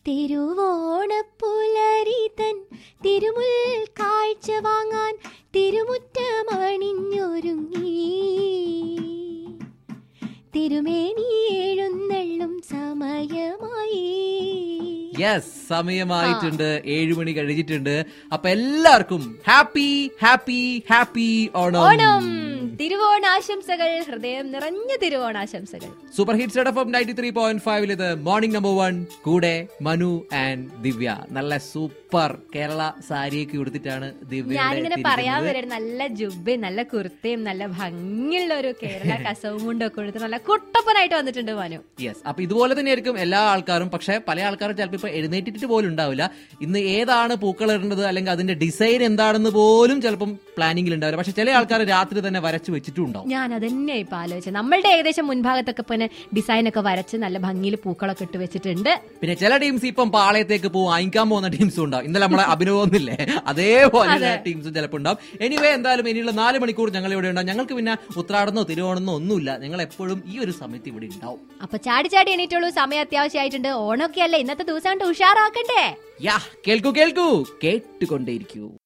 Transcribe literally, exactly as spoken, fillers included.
തിരുവോണപ്പുലരി തൻ തിരുമുൽ കാഴ്ച വാങ്ങാൻ തിരുമുറ്റമണിഞ്ഞൊരുങ്ങി തിരുമേനി എഴുന്നള്ളും സമയമായി. യെസ്, സമയമായിട്ടുണ്ട്. ഏഴുമണി കഴിഞ്ഞിട്ടുണ്ട്. അപ്പൊ എല്ലാവർക്കും happy happy happy Onam. Onam തിരുവോണാശംസകൾ, ഹൃദയം നിറഞ്ഞ തിരുവോണാശംസകൾ. Super hits F M ninety three point ഫൈവിൽ ഇത് മോർണിംഗ് നമ്പർ വൺ, കൂടെ മനു ആൻഡ് ദിവ്യ. നല്ല സൂപ്പർ കേരള സാരിയൊക്കെ ഉടുത്തിട്ടാണ് ദിവ്യ. ഞാനിങ്ങനെ പറയാൻ വരും, നല്ല ജുബയും നല്ല കുർത്തയും നല്ല ഭംഗിയുള്ള ഒരു കേരള കസവും കൊണ്ടൊക്കെ എടുത്ത് നല്ല കുട്ടപ്പനായിട്ട് വന്നിട്ടുണ്ട് മനു. യെസ്, അപ്പൊ ഇതുപോലെ തന്നെയായിരിക്കും എല്ലാ ആൾക്കാരും. പക്ഷെ പല ആൾക്കാരും ചിലപ്പോൾ ഇപ്പൊ എഴുന്നേറ്റിട്ട് പോലും ഉണ്ടാവില്ല. ഇന്ന് ഏതാണ് പൂക്കൾ ഇടേണ്ടത് അല്ലെങ്കിൽ അതിന്റെ ഡിസൈൻ എന്താണെന്ന് പോലും ചിലപ്പം പ്ലാനിങ്ങിൽ ഉണ്ടാവില്ല. പക്ഷെ ചില ആൾക്കാർ രാത്രി തന്നെ വരച്ച് വെച്ചിട്ടുണ്ടാവും. ഞാൻ അതന്നെ ഇപ്പൊ ആലോചിച്ചത്. നമ്മളുടെ ഏകദേശം മുൻഭാഗത്തൊക്കെ പിന്നെ ഡിസൈൻ ഒക്കെ വരച്ച് നല്ല ഭംഗിയിൽ പൂക്കളൊക്കെ ഇട്ട് വെച്ചിട്ടുണ്ട്. പിന്നെ ചില ടീംസ് ഇപ്പം പാളയത്തേക്ക് പോകും, വാങ്ങിക്കാൻ പോകുന്ന ടീംസും ഉണ്ടാവും. ഇന്നലെ നമ്മളെ അഭിനവൊന്നുമില്ലേ, അതേപോലെ ടീംസും ചിലപ്പോൾ ഉണ്ടാവും. എനിവേ, എന്തായാലും ഇനിയുള്ള നാല് മണിക്കൂർ ഞങ്ങൾ ഇവിടെ ഉണ്ടാവും. ഞങ്ങൾക്ക് പിന്നെ ഉത്രാടന്നോ തിരുവോണമെന്നോ ഒന്നുമില്ല. ഞങ്ങൾ എപ്പോഴും ഈ ഒരു സമയത്ത് ഇവിടെ ഉണ്ടാവും. അപ്പൊ ചാടി ചാടി എണീറ്റുള്ളൂ, സമയം അത്യാവശ്യമായിട്ടുണ്ട്. ഓണമൊക്കെ അല്ലേ, ഇന്നത്തെ ദിവസം കൊണ്ട് ഉഷാറാക്കണ്ടേ? യാ, കേൾക്കൂ കേൾക്കൂ, കേട്ടുകൊണ്ടേയിരിക്കൂ.